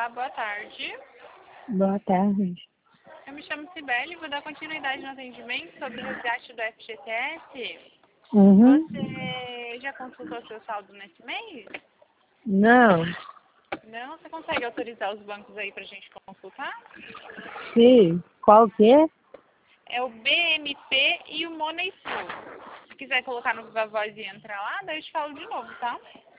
Olá, boa tarde. Boa tarde. Eu me chamo Cibele e vou dar continuidade no atendimento sobre o resgate do FGTS. Uhum. Você já consultou seu saldo nesse mês? Não. Não? Você consegue autorizar os bancos aí pra gente consultar? Sim. Qual que é? É o BMP e o Moneysul. Se quiser colocar no Viva Voz e entrar lá, daí eu te falo de novo, tá?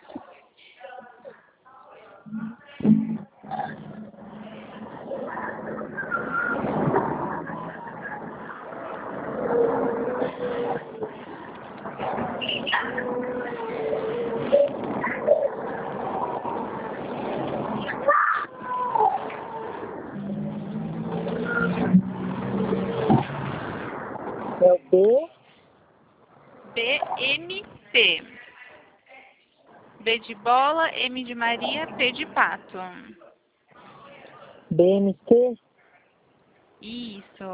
É o B? BMP. B de bola, M de Maria, P de pato. BMT? Isso.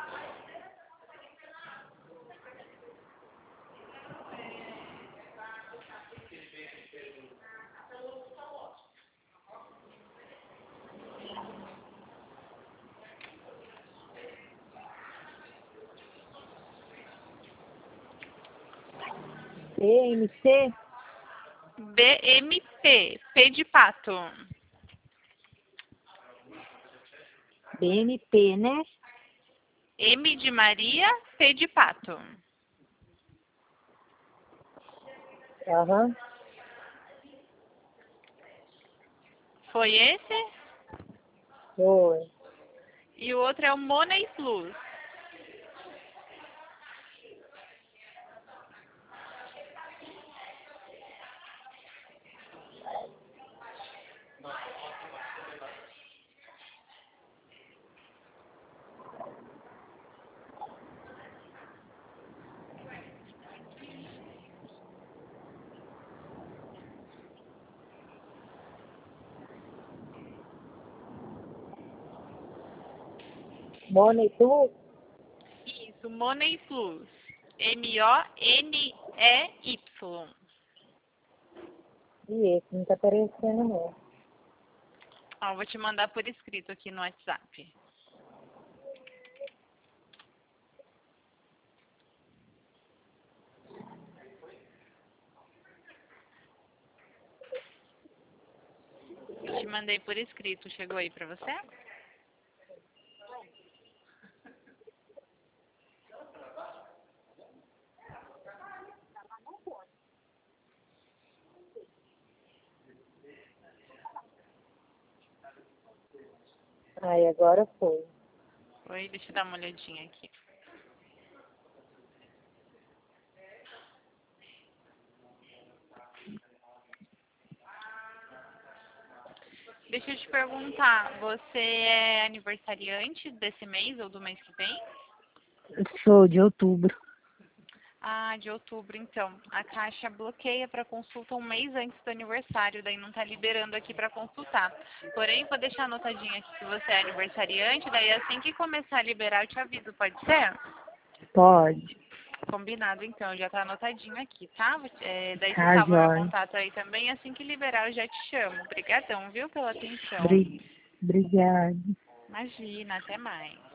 BMT? BMP, P de pato. BMP, né? M de Maria, P de pato. Aham. Foi esse? Foi. E o outro é o Money Plus. Money Plus? Isso, Money Plus. M-O-N-E-Y. E esse não tá aparecendo, não. Ó, vou te mandar por escrito aqui no WhatsApp. Eu te mandei por escrito. Chegou aí pra você? Aí, agora foi. Oi, deixa eu dar uma olhadinha aqui. Deixa eu te perguntar, você é aniversariante desse mês ou do mês que vem? Sou de outubro. Ah, de outubro, então. A Caixa bloqueia para consulta um mês antes do aniversário, daí não tá liberando aqui para consultar. Porém, vou deixar anotadinho aqui que você é aniversariante, daí assim que começar a liberar eu te aviso, pode ser? Pode. Combinado, então, já tá anotadinho aqui, tá? Daí você Tá, salva meu jóia. contato aí também, assim que liberar eu já te chamo. Obrigadão, viu, pela atenção. Obrigada. Imagina, até mais.